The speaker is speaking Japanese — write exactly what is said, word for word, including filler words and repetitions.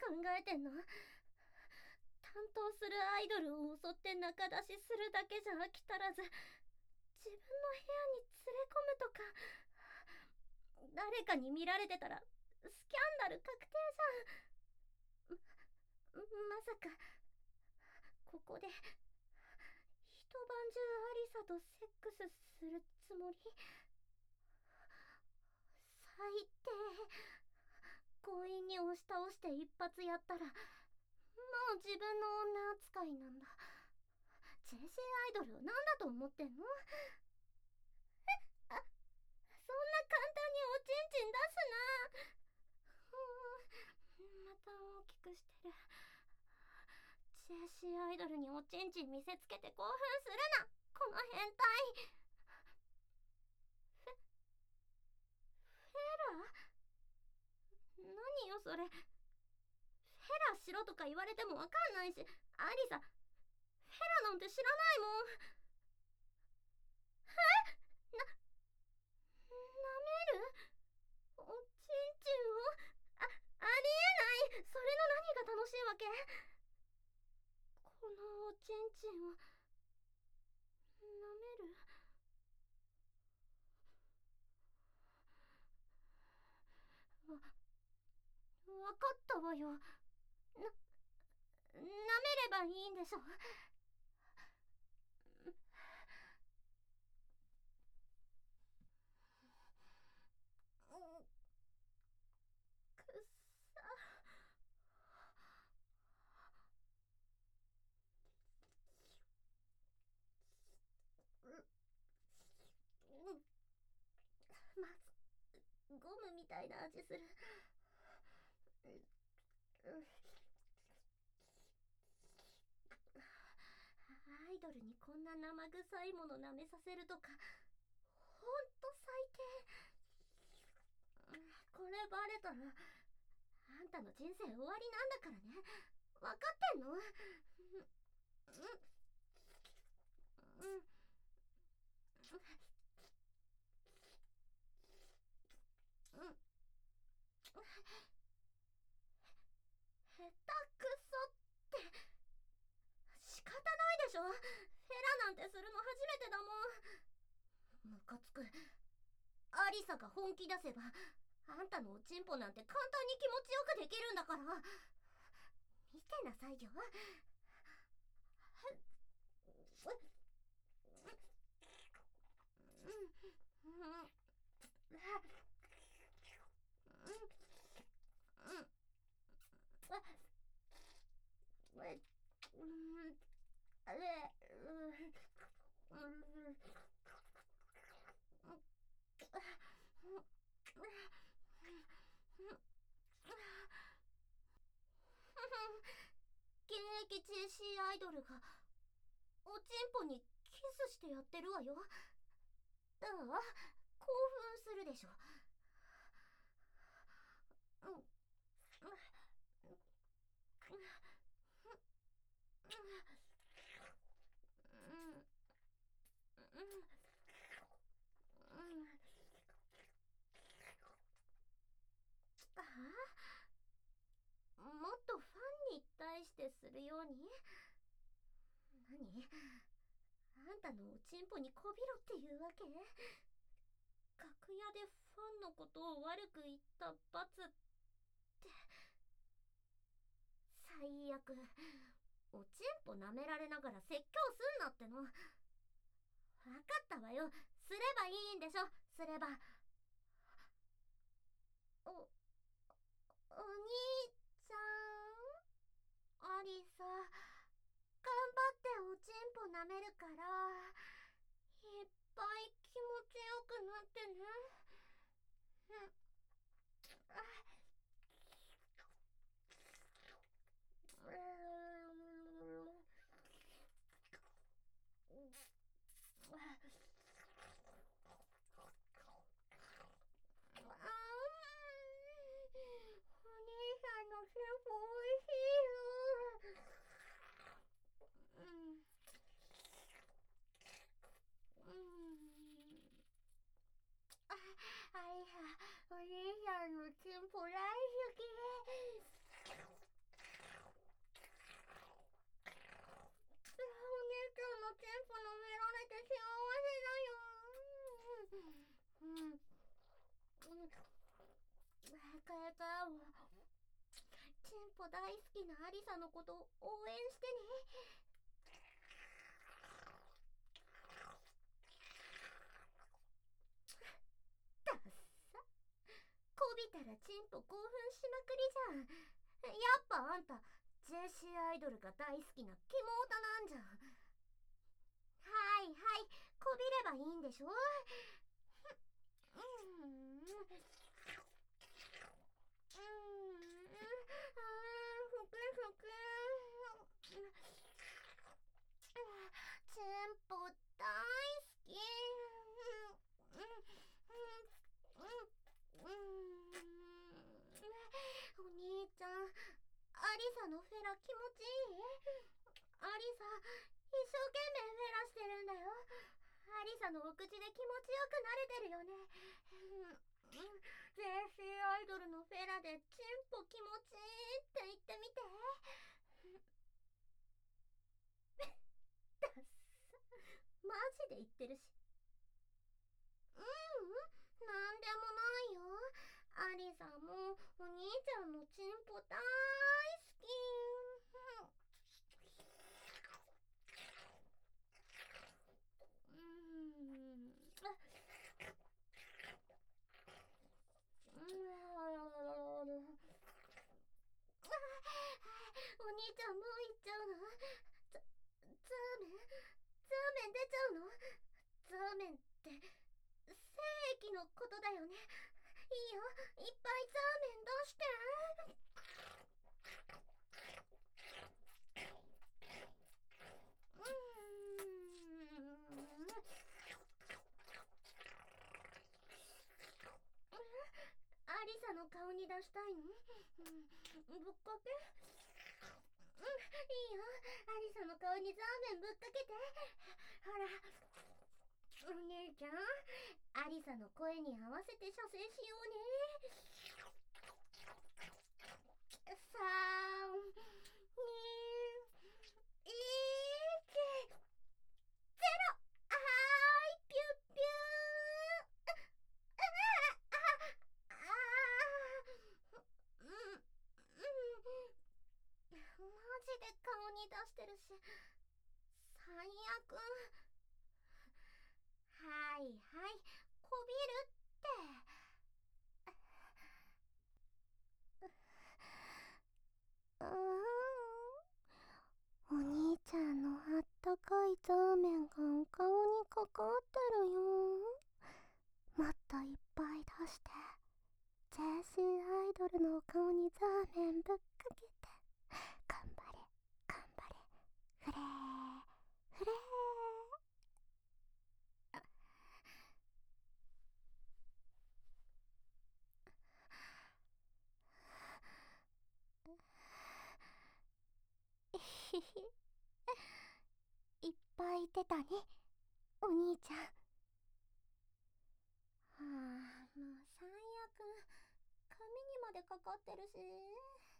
考えてんの？担当するアイドルを襲って仲出しするだけじゃ飽き足らず、自分の部屋に連れ込むとか。誰かに見られてたらスキャンダル確定じゃん。ま、まさかここで一晩中アリサとセックスするつもり？最低。強引に押し倒して一発やったらもう自分の女扱いなんだ。 ジェーシー アイドルを何だと思ってんの？あ、そんな簡単におちんちん出すな。うーん、また大きくしてる。 ジェーシー アイドルにおちんちん見せつけて興奮するな、この変態。フェフェラ？何よそれ。フェラしろとか言われてもわかんないし、アリサフェラなんて知らないもん。え？な、舐める？おちんちんを？あ、ありえない。それの何が楽しいわけ？このおちんちんを舐める？わ、わかったわよ。な、舐めればいいんでしょ？くっさ。うん、まずゴムみたいな味する。アイドルにこんな生臭いもの舐めさせるとかほんと最低。これバレたらあんたの人生終わりなんだからね。分かってんの？うんうんうん。うん、下手くそって仕方ないでしょ。フェラなんてするの初めてだもん。ムカつく。アリサが本気出せばあんたのおちんぽなんて簡単に気持ちよくできるんだから。見てなさいよ。あれ、現役 ジェーシー アイドルがおちんぽにキスしてやってるわよ。どう？興奮するでしょ。うん、あ、もっとファンに対してするように。何？あんたのおちんぽにこびろっていうわけ？楽屋でファンのことを悪く言った罰って。最悪。おちんぽ舐められながら説教すんなっての。分かったわよ。すればいいんでしょ。すれば。お、お兄ちゃん、アリサ、頑張っておちんぽ舐めるから、いっぱい気持ちよくなってね。うん。お兄さんのスープおいしいよ。うんうん。あ、あれさ、お兄さんのチンポ大好き。 変えた。チンポ大好きなアリサのこと応援してね。ダッサ。こびたらチンポ興奮しまくりじゃん。やっぱあんた ジェーシー アイドルが大好きなキモオタなんじゃん。はいはい、こびればいいんでしょ。うん、うん、うん、ふくふく。チンポ大好き。うん、うん、うん、お兄ちゃん、アリサのフェラ気持ちいい？アリサ一生懸命フェラしてるんだよ。アリサのお口で気持ちよくなれてるよね。うん、うん、ジェーシー アイドルのフェラでチンポ気持ちいいって言ってみて。ダッサ。マジで言ってるし。ううん、なんでもないよ。アリサもお兄ちゃんのチンポ大好き。うん、お兄ちゃんもう行っちゃうの？ザ、ザーメン？ザーメン出ちゃうの？ザーメンって精液のことだよね。いいよ、いっぱいザーメン出して。うーん、アリサの顔に出したいの？うん、ぶっかけ？うん、いいよ、アリサの顔にザーメンぶっかけて。ほら、お姉ちゃん、アリサの声に合わせて射精しようね。さん、に、いち、ゼロ。はーい、ピュッピュー。ああ、うん、うん、マジで顔に出してるし、最悪。はいはい、こびるって。うーん、お兄ちゃんのあったかいザーメンがお顔にかかってるよ。もっといっぱい出して、ジェーシー アイドルのお顔にザーメンぶっかけて。頑張れ頑張れ、フレーフレー。ひひ、いっぱい出たね、お兄ちゃん。はあ、もう最悪。髪にまでかかってるし。